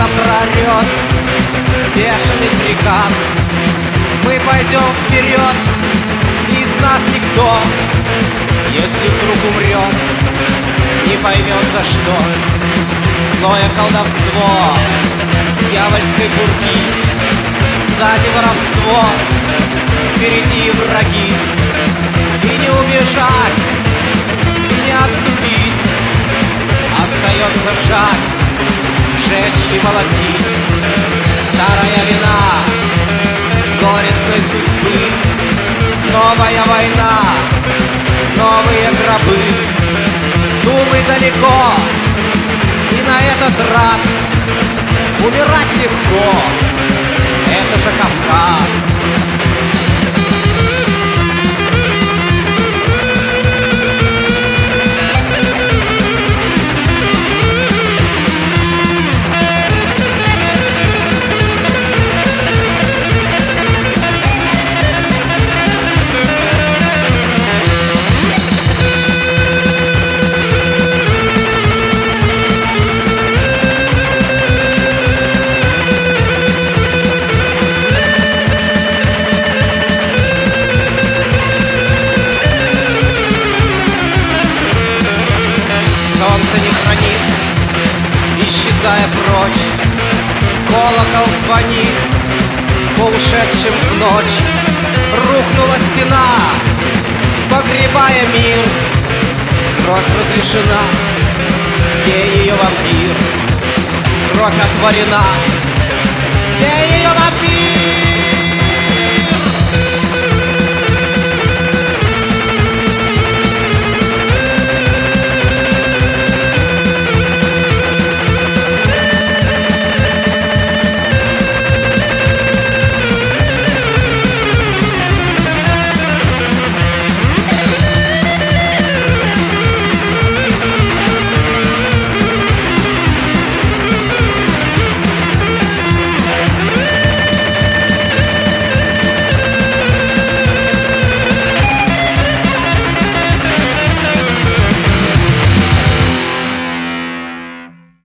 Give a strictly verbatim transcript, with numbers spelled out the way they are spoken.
завтра прорет бешеный приказ. Мы пойдем вперед, из нас никто, если вдруг умрет, не поймет за что. Злое колдовство дьявольской бурки, сзади воровство, впереди враги. И не убежать, и не отступить, остается ржать, жечь и молотить. Старая вина горестной судьбы, новая война, новые гробы. Думы далеко, и на этот раз умирать легко, это же Кавказ. Солнце не хранит, исчезая прочь, колокол звонит по ушедшим в ночь. Рухнула стена, погребая мир, кровь разрешена, где ее вампир? Кровь отворена, где ее